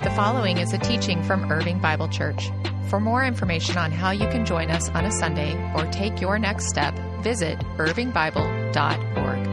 The following is a teaching from Irving Bible Church. For more information on how you can join us on a Sunday or take your next step, visit irvingbible.org.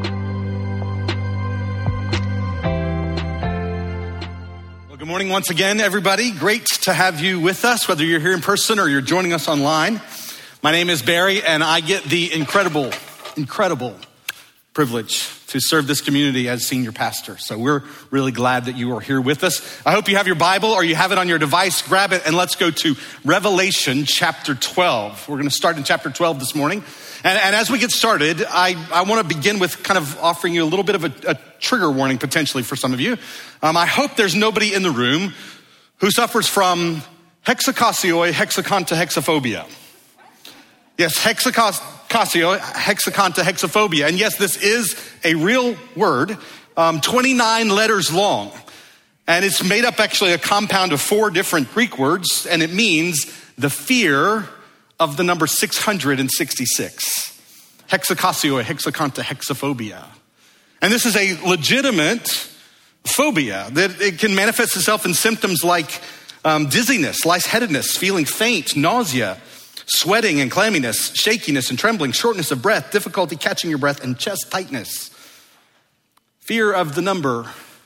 Well, good morning once again, everybody. Great to have you with us, whether you're here in person or you're joining us online. My name is Barry, and I get the incredible privilege to serve this community as senior pastor. So we're really glad that you are here with us. I hope you have your Bible or you have it on your device. Grab it and let's go to Revelation chapter 12. We're going to start in chapter 12 this morning. And as we get started, I want to begin with kind of offering you a little bit of a trigger warning potentially for some of you. I hope there's nobody in the room who suffers from hexacosioi, hexaconta, hexaphobia. Yes, hexacosio, hexaconta, hexaphobia. And yes, this is a real word, 29 letters long. And it's made up actually a compound of 4 different Greek words, and it means the fear of the number 666. Hexacosio, hexaconta, hexaphobia. And this is a legitimate phobia that it can manifest itself in symptoms like dizziness, lightheadedness, feeling faint, nausea, sweating and clamminess, shakiness and trembling, shortness of breath, difficulty catching your breath, and chest tightness. Fear of the number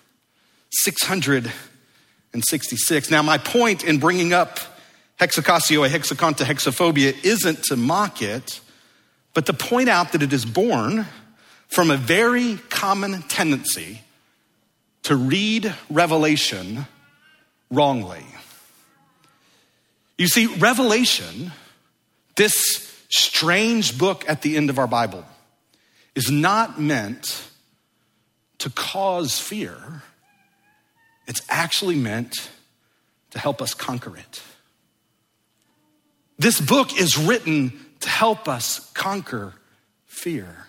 666. Now, my point in bringing up hexacosio, hexaconta, hexaphobia isn't to mock it, but to point out that it is born from a very common tendency to read Revelation wrongly. You see, Revelation, this strange book at the end of our Bible, is not meant to cause fear. It's actually meant to help us conquer it. This book is written to help us conquer fear.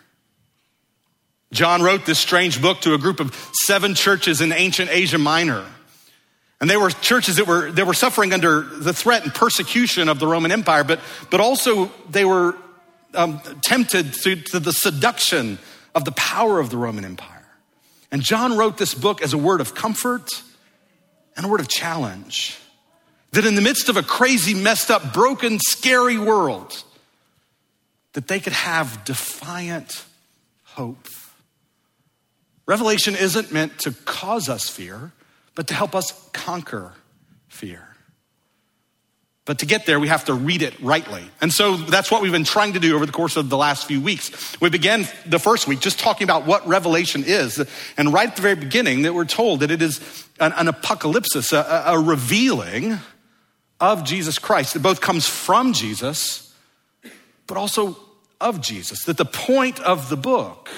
John wrote this strange book to a group of 7 churches in ancient Asia Minor. And they were churches that were suffering under the threat and persecution of the Roman Empire, but also they were tempted to the seduction of the power of the Roman Empire. And John wrote this book as a word of comfort and a word of challenge. That in the midst of a crazy, messed up, broken, scary world, that they could have defiant hope. Revelation isn't meant to cause us fear, but to help us conquer fear. But to get there, we have to read it rightly. And so that's what we've been trying to do over the course of the last few weeks. We began the first week just talking about what Revelation is. And right at the very beginning that we're told that it is an apocalypsis, a revealing of Jesus Christ. It both comes from Jesus, but also of Jesus. That the point of the book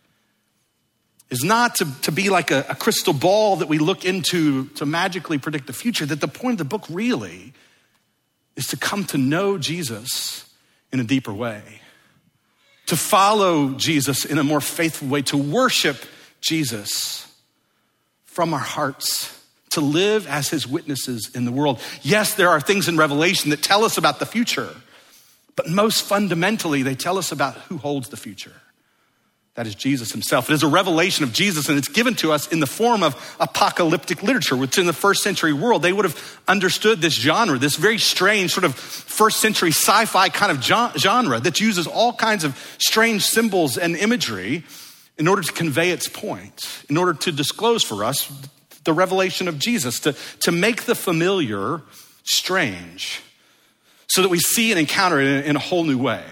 is not to be like a crystal ball that we look into to magically predict the future. That the point of the book really is to come to know Jesus in a deeper way, to follow Jesus in a more faithful way, to worship Jesus from our hearts, to live as his witnesses in the world. Yes, there are things in Revelation that tell us about the future, but most fundamentally, they tell us about who holds the future. That is Jesus himself. It is a revelation of Jesus, and it's given to us in the form of apocalyptic literature, which in the first century world, they would have understood this genre, this very strange sort of first century sci-fi kind of genre that uses all kinds of strange symbols and imagery in order to convey its point, in order to disclose for us the revelation of Jesus, to make the familiar strange so that we see and encounter it in a whole new way.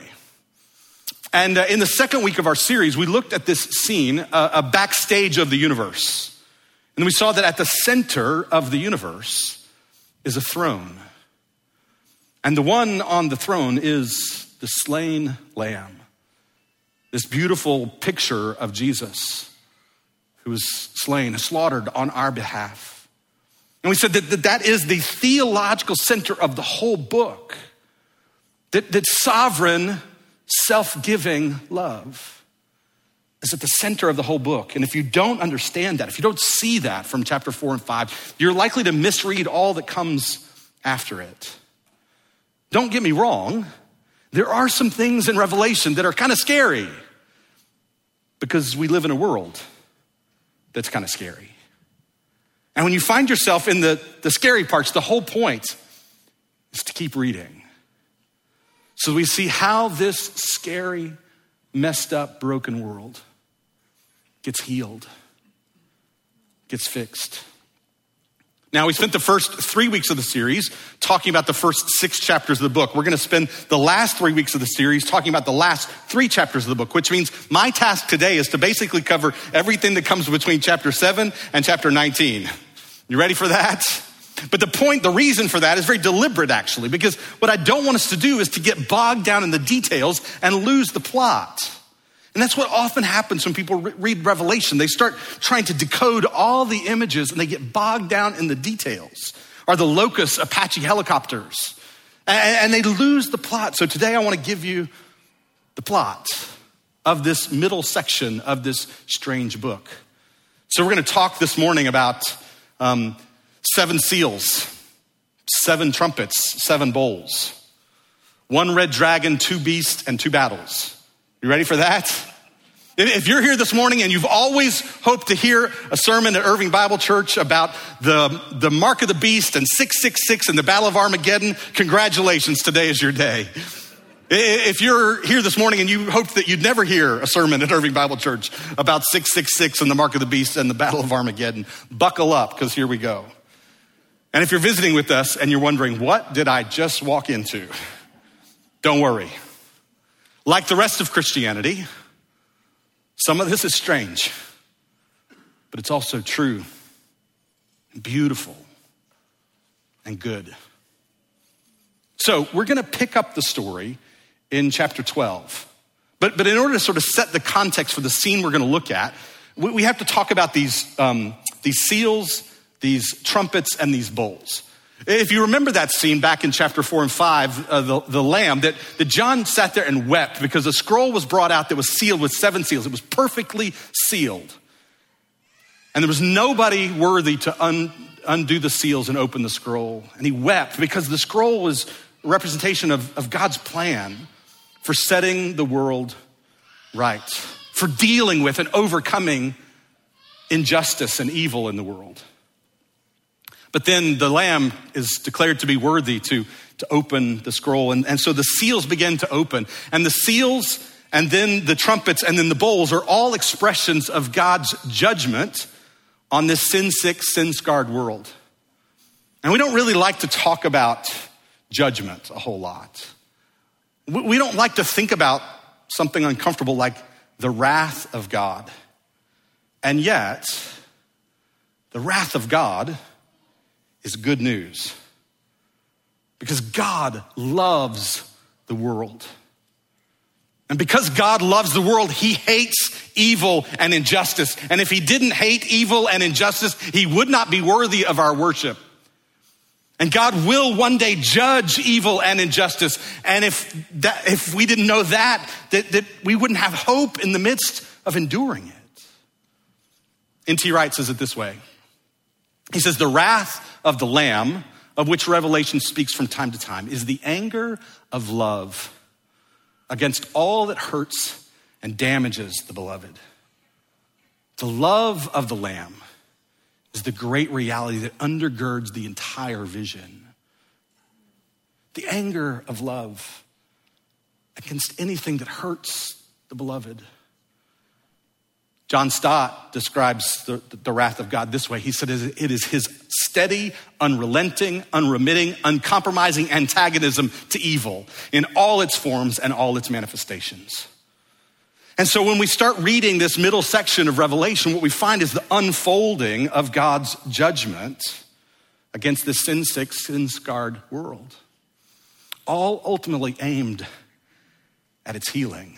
And in the second week of our series, we looked at this scene, a backstage of the universe. And we saw that at the center of the universe is a throne. And the one on the throne is the slain lamb. This beautiful picture of Jesus who was slain, slaughtered on our behalf. And we said that is the theological center of the whole book. That sovereign, self-giving love is at the center of the whole book. And if you don't understand that, if you don't see that from chapter 4 and 5, you're likely to misread all that comes after it. Don't get me wrong. There are some things in Revelation that are kind of scary because we live in a world that's kind of scary. And when you find yourself in the scary parts, the whole point is to keep reading. So we see how this scary, messed up, broken world gets healed, gets fixed. Now, we spent the first 3 weeks of the series talking about the first 6 chapters of the book. We're going to spend the last 3 weeks of the series talking about the last 3 chapters of the book, which means my task today is to basically cover everything that comes between chapter 7 and chapter 19. You ready for that? But the reason for that is very deliberate, actually, because what I don't want us to do is to get bogged down in the details and lose the plot. And that's what often happens when people read Revelation. They start trying to decode all the images and they get bogged down in the details. Are the Locust Apache helicopters? And they lose the plot. So today I want to give you the plot of this middle section of this strange book. So we're going to talk this morning about 7 seals, 7 trumpets, 7 bowls, 1 red dragon, 2 beasts, and 2 battles. You ready for that? If you're here this morning and you've always hoped to hear a sermon at Irving Bible Church about the mark of the beast and 666 and the Battle of Armageddon, congratulations, today is your day. If you're here this morning and you hoped that you'd never hear a sermon at Irving Bible Church about 666 and the mark of the beast and the Battle of Armageddon, buckle up, because here we go. And if you're visiting with us and you're wondering, what did I just walk into? Don't worry. Like the rest of Christianity, some of this is strange, but it's also true and beautiful and good. So we're going to pick up the story in chapter 12. But in order to sort of set the context for the scene we're going to look at, we have to talk about these seals, these trumpets, and these bowls. If you remember that scene back in chapter 4 and 5, the lamb, that John sat there and wept because a scroll was brought out that was sealed with 7 seals. It was perfectly sealed. And there was nobody worthy to undo the seals and open the scroll. And he wept because the scroll was a representation of God's plan for setting the world right, for dealing with and overcoming injustice and evil in the world. But then the lamb is declared to be worthy to open the scroll. And so the seals begin to open. And the seals and then the trumpets and then the bowls are all expressions of God's judgment on this sin-sick, sin-scarred world. And we don't really like to talk about judgment a whole lot. We don't like to think about something uncomfortable like the wrath of God. And yet, the wrath of God is good news, because God loves the world. And because God loves the world, he hates evil and injustice. And if he didn't hate evil and injustice, he would not be worthy of our worship. And God will one day judge evil and injustice. And if we didn't know that we wouldn't have hope in the midst of enduring it. N.T. Wright says it this way. He says, the wrath of the Lamb, of which Revelation speaks from time to time, is the anger of love against all that hurts and damages the beloved. The love of the Lamb is the great reality that undergirds the entire vision. The anger of love against anything that hurts the beloved. John Stott describes the wrath of God this way. He said, it is his steady, unrelenting, unremitting, uncompromising antagonism to evil in all its forms and all its manifestations. And so when we start reading this middle section of Revelation, what we find is the unfolding of God's judgment against this sin-sick, sin-scarred world, all ultimately aimed at its healing.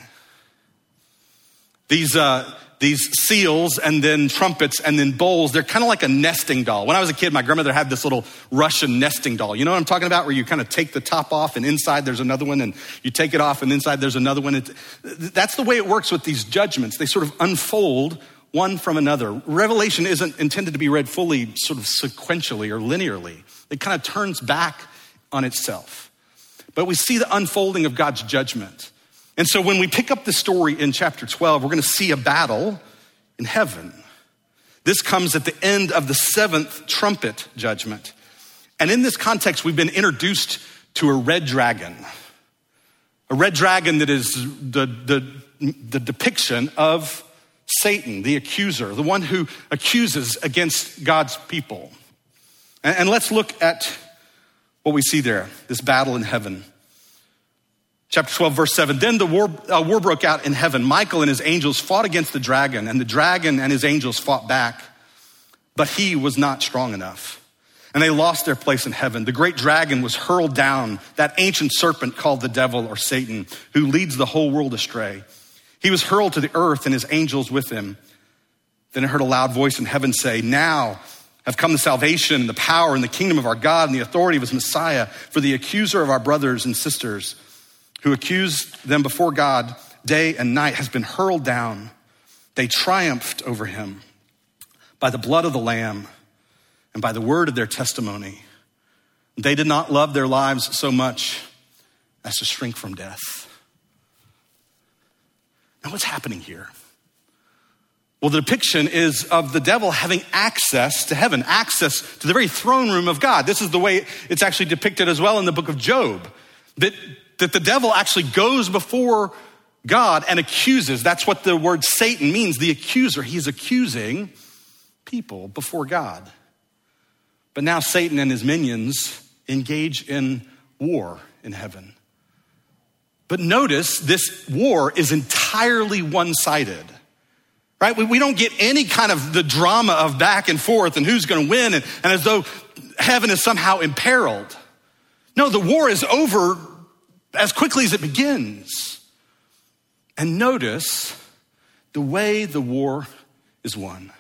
These seals and then trumpets and then bowls, they're kind of like a nesting doll. When I was a kid, my grandmother had this little Russian nesting doll. You know what I'm talking about? Where you kind of take the top off and inside there's another one, and you take it off and inside there's another one. That's the way it works with these judgments. They sort of unfold one from another. Revelation isn't intended to be read fully sort of sequentially or linearly. It kind of turns back on itself. But we see the unfolding of God's judgment. And so when we pick up the story in chapter 12, we're going to see a battle in heaven. This comes at the end of the 7th trumpet judgment. And in this context, we've been introduced to a red dragon. A red dragon that is the depiction of Satan, the accuser, the one who accuses against God's people. And let's look at what we see there, this battle in heaven. Chapter 12, verse 7, then the war broke out in heaven. Michael and his angels fought against the dragon, and the dragon and his angels fought back, but he was not strong enough. And they lost their place in heaven. The great dragon was hurled down, that ancient serpent called the devil or Satan, who leads the whole world astray. He was hurled to the earth and his angels with him. Then I heard a loud voice in heaven say, now have come the salvation, the power, and the kingdom of our God, and the authority of his Messiah. For the accuser of our brothers and sisters, who accused them before God day and night, has been hurled down. They triumphed over him by the blood of the Lamb and by the word of their testimony. They did not love their lives so much as to shrink from death. Now, what's happening here? Well, the depiction is of the devil having access to heaven, access to the very throne room of God. This is the way it's actually depicted as well in the book of Job, that the devil actually goes before God and accuses. That's what the word Satan means, the accuser. He's accusing people before God. But now Satan and his minions engage in war in heaven. But notice this war is entirely one-sided, right? We don't get any kind of the drama of back and forth and who's going to win and as though heaven is somehow imperiled. No, the war is over as quickly as it begins. And notice the way the war is won.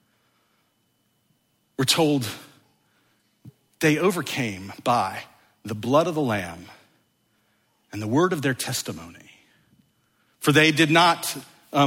We're told they overcame by the blood of the Lamb and the word of their testimony. For they did not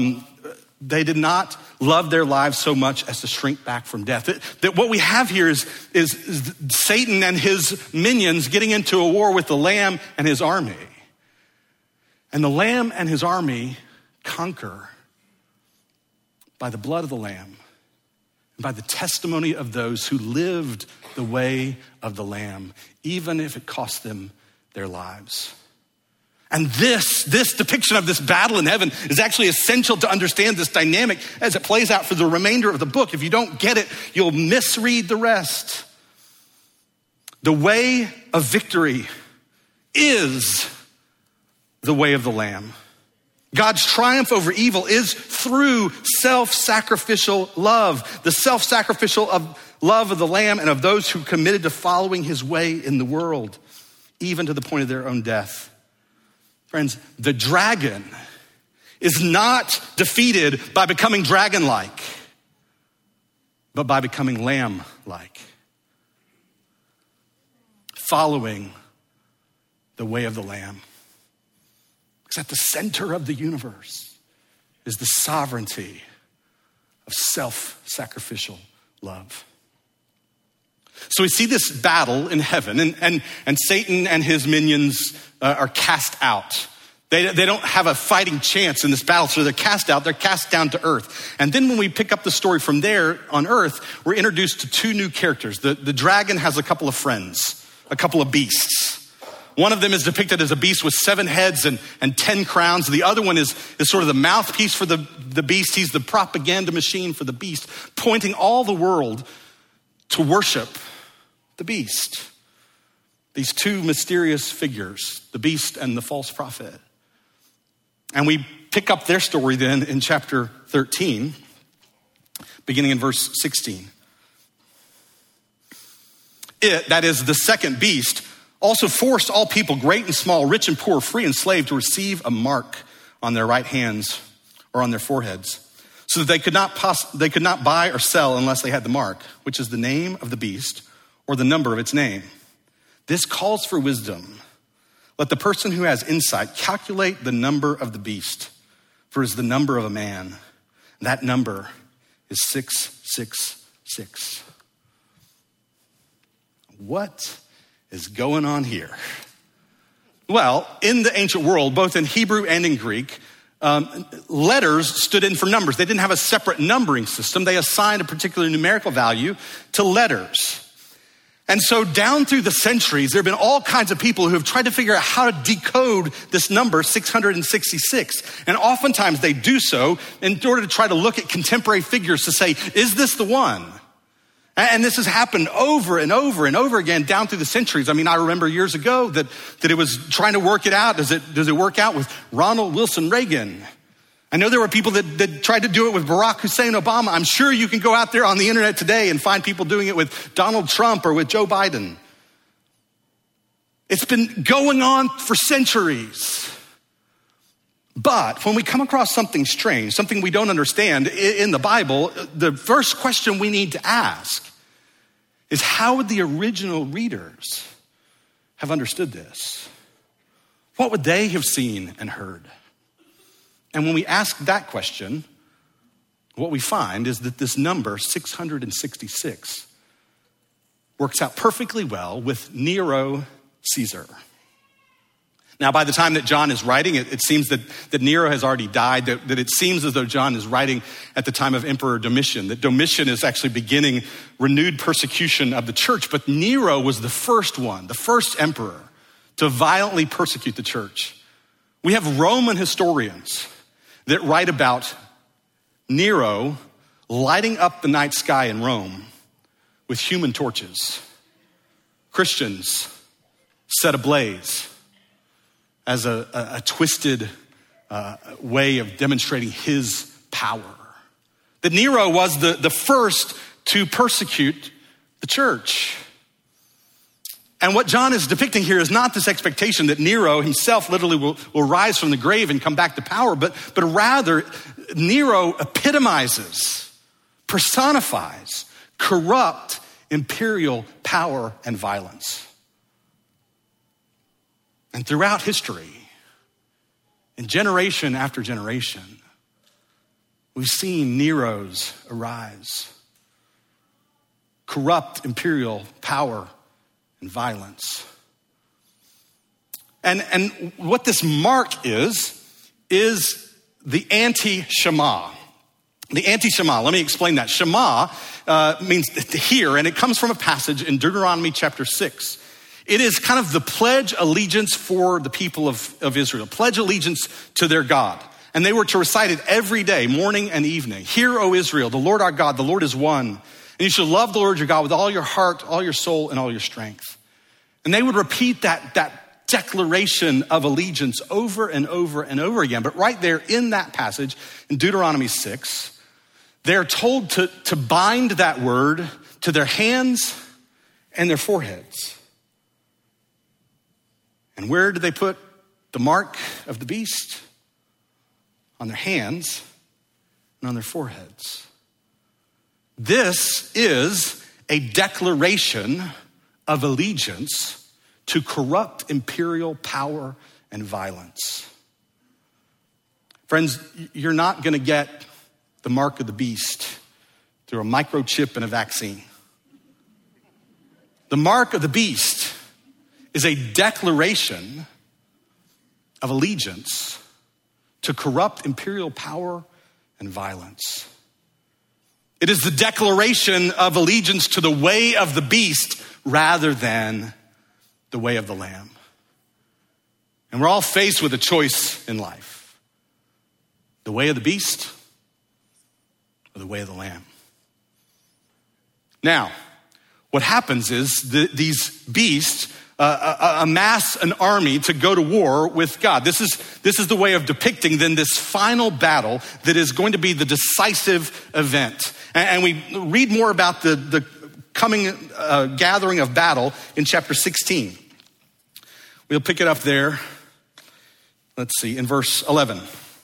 love their lives so much as to shrink back from death. That what we have here is Satan and his minions getting into a war with the Lamb and his army. And the Lamb and his army conquer by the blood of the Lamb and by the testimony of those who lived the way of the Lamb, even if it cost them their lives. And this depiction of this battle in heaven is actually essential to understand this dynamic as it plays out for the remainder of the book. If you don't get it, you'll misread the rest. The way of victory is the way of the Lamb. God's triumph over evil is through self-sacrificial love, the self-sacrificial love of the Lamb and of those who committed to following his way in the world, even to the point of their own death. Friends, the dragon is not defeated by becoming dragon-like, but by becoming lamb-like, following the way of the Lamb. Because at the center of the universe is the sovereignty of self-sacrificial love. So we see this battle in heaven, and Satan and his minions are cast out. They don't have a fighting chance in this battle, so they're cast out. They're cast down to earth. And then when we pick up the story from there on earth, we're introduced to two new characters. The dragon has a couple of friends, a couple of beasts. One of them is depicted as a beast with 7 heads and 10 crowns. The other one is sort of the mouthpiece for the beast. He's the propaganda machine for the beast, pointing all the world to worship the beast. These two mysterious figures, the beast and the false prophet. And we pick up their story then in chapter 13, beginning in verse 16. It, that is the second beast, also forced all people, great and small, rich and poor, free and slave, to receive a mark on their right hands or on their foreheads, so that they could not buy or sell unless they had the mark, which is the name of the beast or the number of its name. This calls for wisdom. Let the person who has insight calculate the number of the beast, for it is the number of a man. That number is 666. What is going on here? Well, in the ancient world, both in Hebrew and in Greek, letters stood in for numbers. They didn't have a separate numbering system. They assigned a particular numerical value to letters. And so down through the centuries, there have been all kinds of people who have tried to figure out how to decode this number 666. And oftentimes they do so in order to try to look at contemporary figures to say, is this the one? And this has happened over and over and over again down through the centuries. I mean, I remember years ago that it was trying to work it out. Does it work out with Ronald Wilson Reagan? I know there were people that tried to do it with Barack Hussein Obama. I'm sure you can go out there on the internet today and find people doing it with Donald Trump or with Joe Biden. It's been going on for centuries. But when we come across something strange, something we don't understand in the Bible, the first question we need to ask is, how would the original readers have understood this? What would they have seen and heard? And when we ask that question, what we find is that this number, 666, works out perfectly well with Nero Caesar. Now, by the time that John is writing, it seems that Nero has already died, that it seems as though John is writing at the time of Emperor Domitian, that Domitian is actually beginning renewed persecution of the church. But Nero was the first one, the first emperor to violently persecute the church. We have Roman historians that write about Nero lighting up the night sky in Rome with human torches. Christians set ablaze as a twisted way of demonstrating his power. That Nero was the first to persecute the church. And what John is depicting here is not this expectation that Nero himself literally will rise from the grave and come back to power, but rather Nero epitomizes, personifies corrupt imperial power and violence. And throughout history, in generation after generation, we've seen Neros arise. Corrupt imperial power and violence. And what this mark is the anti-Shema. The anti-Shema, let me explain that. Shema means to hear, and it comes from a passage in Deuteronomy chapter 6. It is kind of the pledge allegiance for the people of Israel, pledge allegiance to their God. And they were to recite it every day, morning and evening. Hear, O Israel, the Lord our God, the Lord is one. And you should love the Lord your God with all your heart, all your soul, and all your strength. And they would repeat that declaration of allegiance over and over and over again. But right there in that passage, in Deuteronomy 6, they're told to bind that word to their hands and their foreheads. And where did they put the mark of the beast? On their hands and on their foreheads. This is a declaration of allegiance to corrupt imperial power and violence. Friends, you're not going to get the mark of the beast through a microchip and a vaccine. The mark of the beast is a declaration of allegiance to corrupt imperial power and violence. It is the declaration of allegiance to the way of the beast rather than the way of the Lamb. And we're all faced with a choice in life. The way of the beast or the way of the Lamb. Now, what happens is these beasts amass an army to go to war with God. This is the way of depicting then this final battle that is going to be the decisive event. And we read more about the coming gathering of battle in chapter 16. We'll pick it up there. Let's see, in verse 11.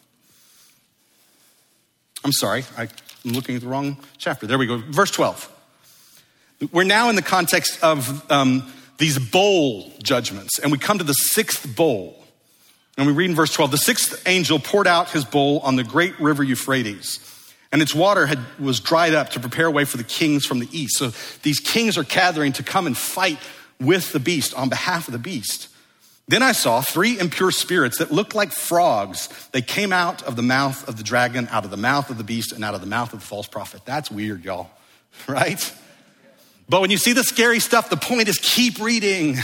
I'm sorry, I'm looking at the wrong chapter. There we go, verse 12. We're now in the context of these bowl judgments, and we come to the sixth bowl. And we read in verse 12, the sixth angel poured out his bowl on the great river Euphrates, and its water was dried up to prepare a way for the kings from the east. So these kings are gathering to come and fight with the beast on behalf of the beast. Then I saw 3 impure spirits that looked like frogs. They came out of the mouth of the dragon, out of the mouth of the beast, and out of the mouth of the false prophet. That's weird, y'all, right? But when you see the scary stuff, the point is keep reading.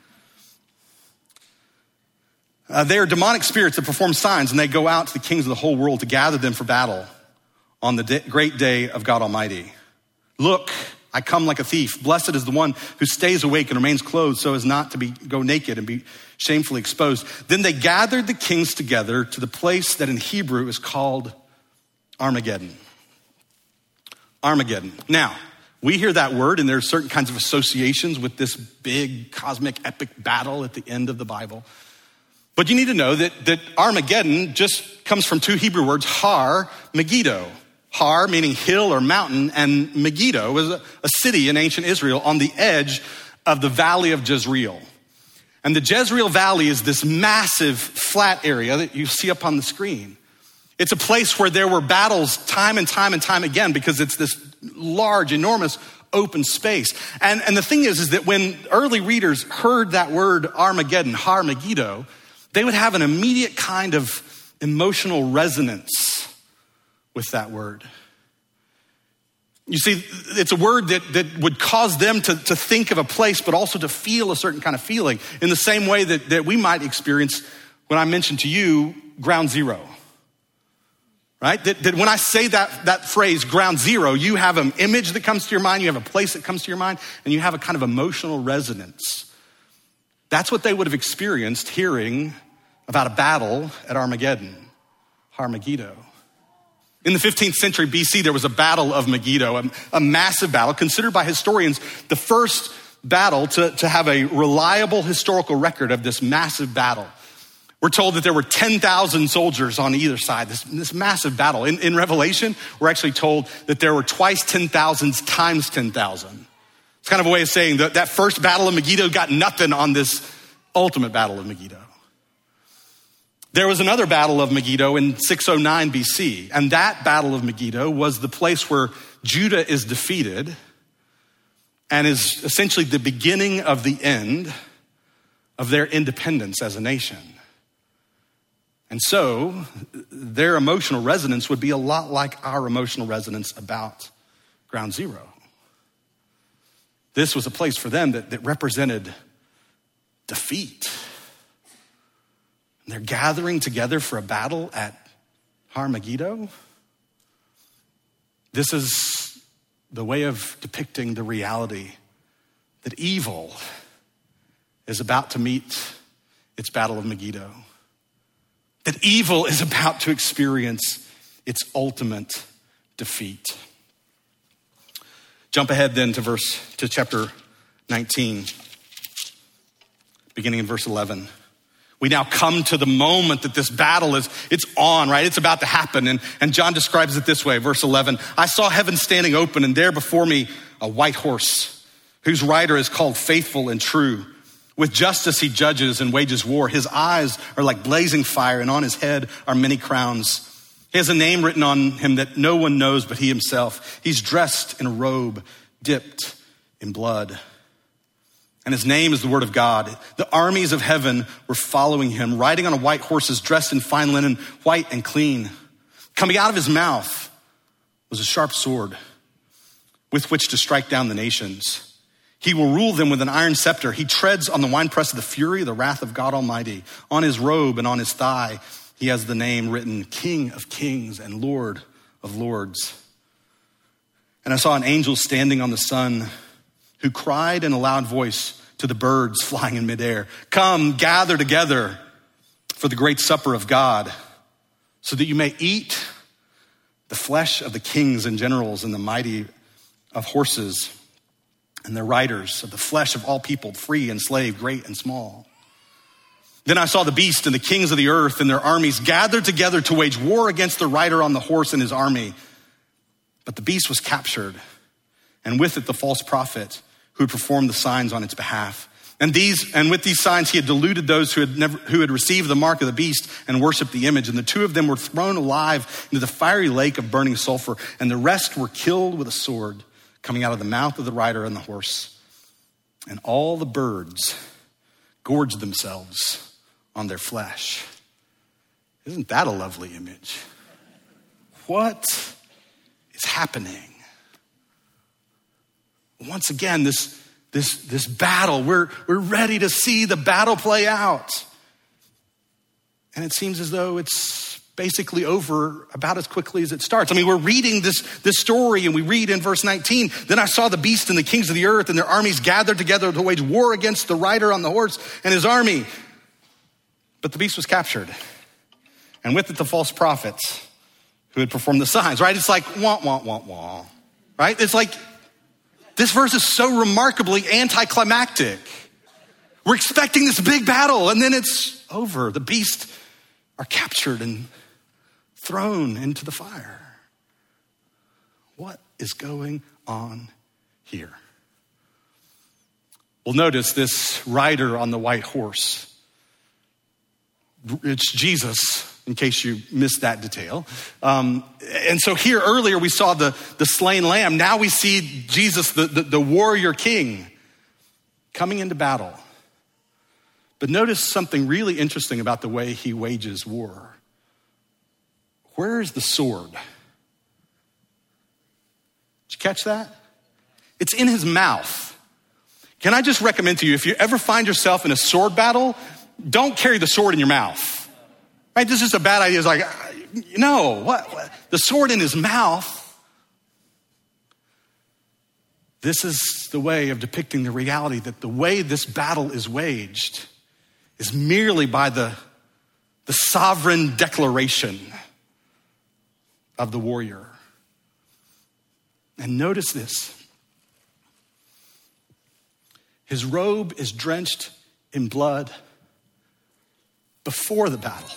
They are demonic spirits that perform signs, and they go out to the kings of the whole world to gather them for battle on the great day of God Almighty. Look, I come like a thief. Blessed is the one who stays awake and remains clothed so as not to go naked and be shamefully exposed. Then they gathered the kings together to the place that in Hebrew is called Armageddon. Armageddon. Now, we hear that word and there are certain kinds of associations with this big cosmic epic battle at the end of the Bible. But you need to know that Armageddon just comes from 2 Hebrew words, Har, Megiddo. Har, meaning hill or mountain, and Megiddo was a city in ancient Israel on the edge of the valley of Jezreel. And the Jezreel Valley is this massive flat area that you see up on the screen. It's a place where there were battles time and time and time again because it's this large, enormous open space. And the thing is that when early readers heard that word Armageddon, Har Megiddo, they would have an immediate kind of emotional resonance with that word. You see, it's a word that would cause them to think of a place, but also to feel a certain kind of feeling in the same way that we might experience when I mentioned to you ground zero, right? That when I say that phrase, ground zero, you have an image that comes to your mind, you have a place that comes to your mind, and you have a kind of emotional resonance. That's what they would have experienced hearing about a battle at Armageddon, Har Megiddo. In the 15th century BC, there was a battle of Megiddo, a massive battle, considered by historians the first battle to have a reliable historical record of this massive battle. We're told that there were 10,000 soldiers on either side, this massive battle. In Revelation, we're actually told that there were twice 10,000s times 10,000. It's kind of a way of saying that first battle of Megiddo got nothing on this ultimate battle of Megiddo. There was another battle of Megiddo in 609 BC, and that battle of Megiddo was the place where Judah is defeated and is essentially the beginning of the end of their independence as a nation. And so their emotional resonance would be a lot like our emotional resonance about ground zero. This was a place for them that represented defeat. And they're gathering together for a battle at Har Megiddo. This is the way of depicting the reality that evil is about to meet its battle of Megiddo. That evil is about to experience its ultimate defeat. Jump ahead then to chapter 19, beginning in verse 11. We now come to the moment that this battle it's on, right? It's about to happen. And John describes it this way, verse 11. I saw heaven standing open, and there before me a white horse, whose rider is called Faithful and True. With justice he judges and wages war. His eyes are like blazing fire, and on his head are many crowns. He has a name written on him that no one knows but he himself. He's dressed in a robe dipped in blood. And his name is the Word of God. The armies of heaven were following him, riding on white horses, dressed in fine linen, white and clean. Coming out of his mouth was a sharp sword with which to strike down the nations. He will rule them with an iron scepter. He treads on the winepress of the fury, the wrath of God Almighty. On his robe and on his thigh, he has the name written, King of Kings and Lord of Lords. And I saw an angel standing on the sun, who cried in a loud voice to the birds flying in midair, come, gather together for the great supper of God, so that you may eat the flesh of the kings and generals and the mighty of horses and their riders, of the flesh of all people, free and slave, great and small. Then I saw the beast and the kings of the earth and their armies gathered together to wage war against the rider on the horse and his army. But the beast was captured, and with it the false prophet who had performed the signs on its behalf. And with these signs he had deluded those who had received the mark of the beast and worshiped the image. And the two of them were thrown alive into the fiery lake of burning sulfur. And the rest were killed with a sword coming out of the mouth of the rider and the horse. And all the birds gorge themselves on their flesh. Isn't that a lovely image? What is happening? Once again, this battle, we're ready to see the battle play out. And it seems as though it's basically over about as quickly as it starts. I mean, we're reading this story, and we read in verse 19, then I saw the beast and the kings of the earth and their armies gathered together to wage war against the rider on the horse and his army. But the beast was captured, and with it the false prophets who had performed the signs, right? It's like, wah, wah, wah, wah, right? It's like, this verse is so remarkably anticlimactic. We're expecting this big battle, and then it's over. The beast are captured and thrown into the fire. What is going on here? Well, notice this rider on the white horse. It's Jesus, in case you missed that detail. And so here earlier we saw the slain lamb. Now we see Jesus, the warrior king, coming into battle. But notice something really interesting about the way he wages war. Where is the sword? Did you catch that? It's in his mouth. Can I just recommend to you, if you ever find yourself in a sword battle, don't carry the sword in your mouth. Right? This is a bad idea. It's like, no, what? The sword in his mouth. This is the way of depicting the reality that the way this battle is waged is merely by the sovereign declaration of the warrior. And notice this. His robe is drenched in blood before the battle.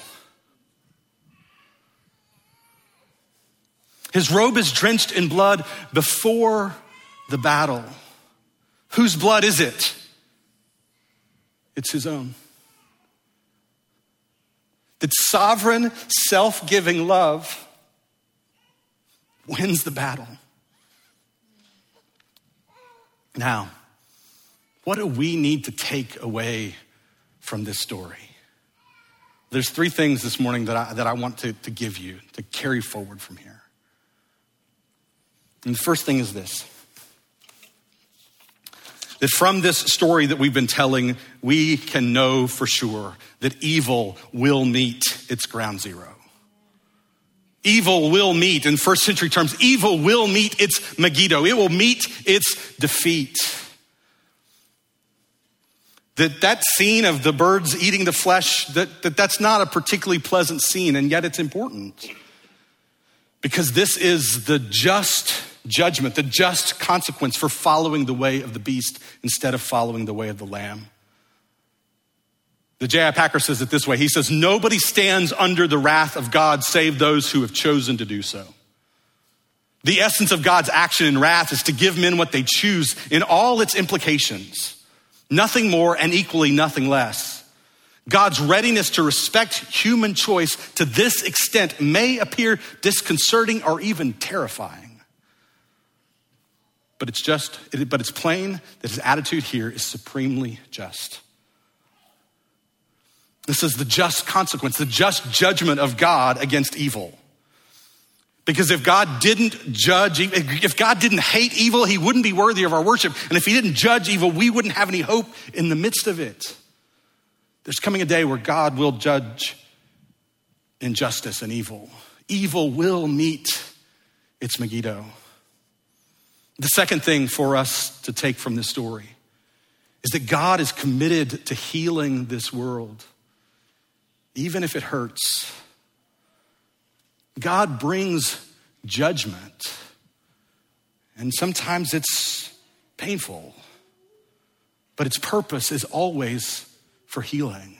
His robe is drenched in blood before the battle. Whose blood is it? It's his own. That sovereign, self-giving love wins the battle. Now, what do we need to take away from this story? There's three things this morning that I want to give you, to carry forward from here. And the first thing is this. That from this story that we've been telling, we can know for sure that evil will meet its ground zero. Evil will meet, in first century terms, evil will meet its Megiddo. It will meet its defeat. That scene of the birds eating the flesh, that's not a particularly pleasant scene, and yet it's important. Because this is the just judgment, the just consequence for following the way of the beast instead of following the way of the lamb. The J.I. Packer says it this way. He says, nobody stands under the wrath of God save those who have chosen to do so. The essence of God's action in wrath is to give men what they choose in all its implications. Nothing more and equally nothing less. God's readiness to respect human choice to this extent may appear disconcerting or even terrifying. But it's plain that his attitude here is supremely just. This is the just consequence, the just judgment of God against evil. Because if God didn't judge, if God didn't hate evil, he wouldn't be worthy of our worship. And if he didn't judge evil, we wouldn't have any hope in the midst of it. There's coming a day where God will judge injustice and evil. Evil will meet its Megiddo. The second thing for us to take from this story is that God is committed to healing this world, even if it hurts. God brings judgment, and sometimes it's painful, but its purpose is always for healing.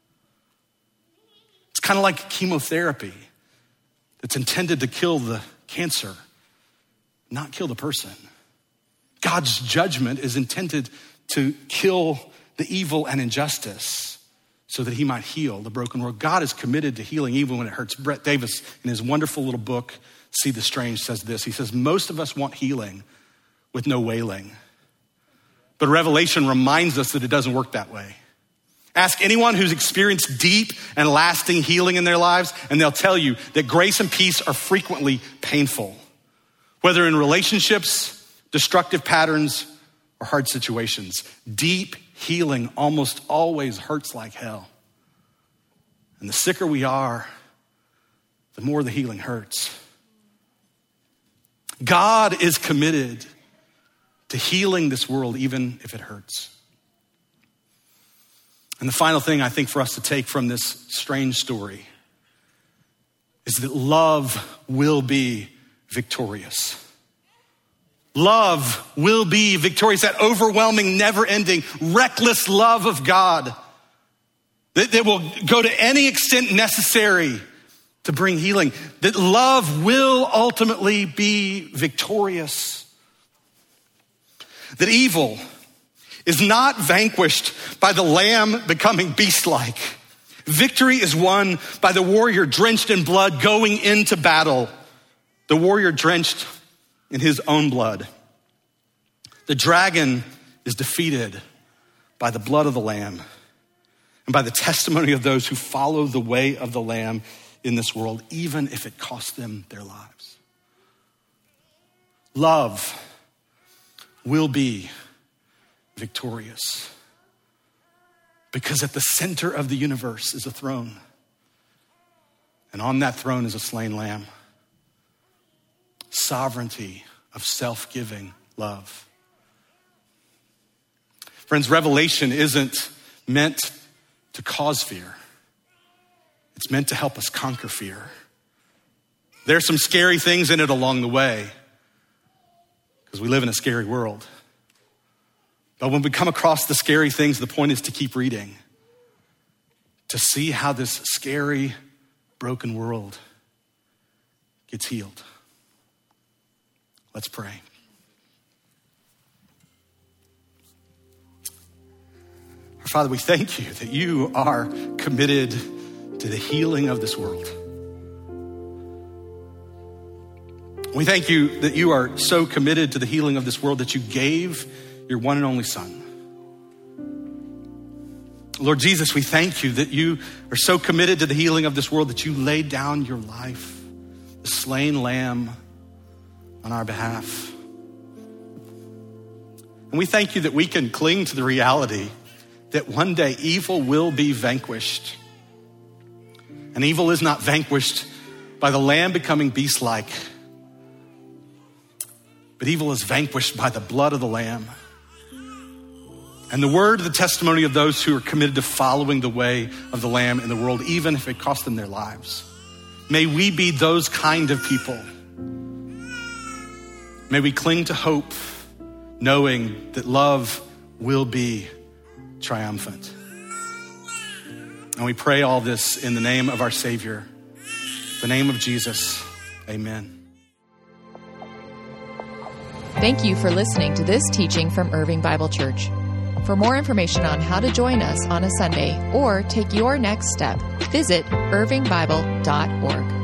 It's kind of like chemotherapy that's intended to kill the cancer, not kill the person. God's judgment is intended to kill the evil and injustice so that he might heal the broken world. God is committed to healing even when it hurts. Brett Davis, in his wonderful little book, See the Strange, says this. He says, most of us want healing with no wailing. But Revelation reminds us that it doesn't work that way. Ask anyone who's experienced deep and lasting healing in their lives, and they'll tell you that grace and peace are frequently painful, whether in relationships, destructive patterns, or hard situations. Deep healing almost always hurts like hell. And the sicker we are, the more the healing hurts. God is committed to healing this world, even if it hurts. And the final thing I think for us to take from this strange story is that love will be victorious. Love will be victorious. That overwhelming, never-ending, reckless love of God that will go to any extent necessary to bring healing. That love will ultimately be victorious. That evil is not vanquished by the lamb becoming beast-like. Victory is won by the warrior drenched in blood going into battle. The warrior drenched in his own blood. The dragon is defeated by the blood of the lamb and by the testimony of those who follow the way of the lamb in this world, even if it costs them their lives. Love will be victorious because at the center of the universe is a throne, and on that throne is a slain lamb. Sovereignty of self-giving love. Friends, Revelation isn't meant to cause fear. It's meant to help us conquer fear. There's some scary things in it along the way because we live in a scary world. But when we come across the scary things, the point is to keep reading, to see how this scary, broken world gets healed. Let's pray. Our Father, we thank you that you are committed to the healing of this world. We thank you that you are so committed to the healing of this world that you gave your one and only Son. Lord Jesus, we thank you that you are so committed to the healing of this world that you laid down your life, the slain lamb, on our behalf. And we thank you that we can cling to the reality that one day evil will be vanquished. And evil is not vanquished by the lamb becoming beast-like, but evil is vanquished by the blood of the lamb and the word of the testimony of those who are committed to following the way of the lamb in the world, even if it costs them their lives. May we be those kind of people. May we cling to hope, knowing that love will be triumphant. And we pray all this in the name of our Savior, the name of Jesus. Amen. Thank you for listening to this teaching from Irving Bible Church. For more information on how to join us on a Sunday or take your next step, visit irvingbible.org.